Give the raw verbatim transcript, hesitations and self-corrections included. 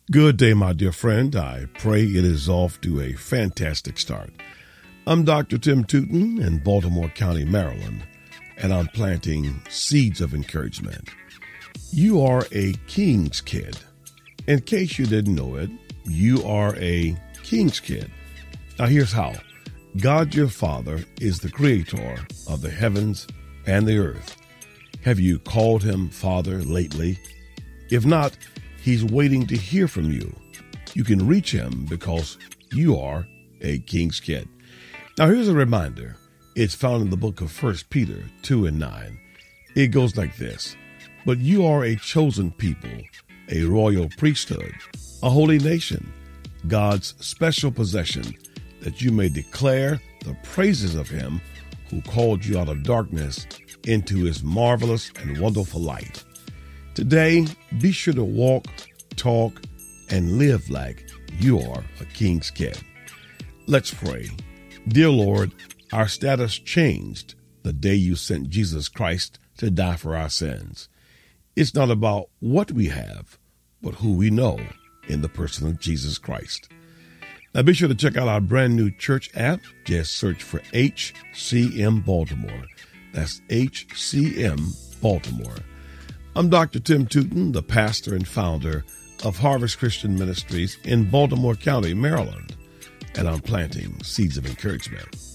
Good day, my dear friend. I pray it is off to a fantastic start. I'm Doctor Tim Tootin in Baltimore County, Maryland, and I'm planting seeds of encouragement. You are a king's kid. In case you didn't know it, you are a king's kid. Now here's how. God your Father is the creator of the heavens and the earth. Have you called him Father lately? If not, he's waiting to hear from you. You can reach him because you are a king's kid. Now here's a reminder. It's found in the book of First Peter two and nine. It goes like this. But you are a chosen people, a royal priesthood, a holy nation, God's special possession, that you may declare the praises of him who called you out of darkness into his marvelous and wonderful light. Today, be sure to walk, talk, and live like you are a king's kid. Let's pray. Dear Lord, our status changed the day you sent Jesus Christ to die for our sins. It's not about what we have, but who we know in the person of Jesus Christ. Now be sure to check out our brand new church app. Just search for H C M Baltimore. That's H C M Baltimore. I'm Doctor Tim Tootin, the pastor and founder of Harvest Christian Ministries in Baltimore County, Maryland, and I'm planting seeds of encouragement.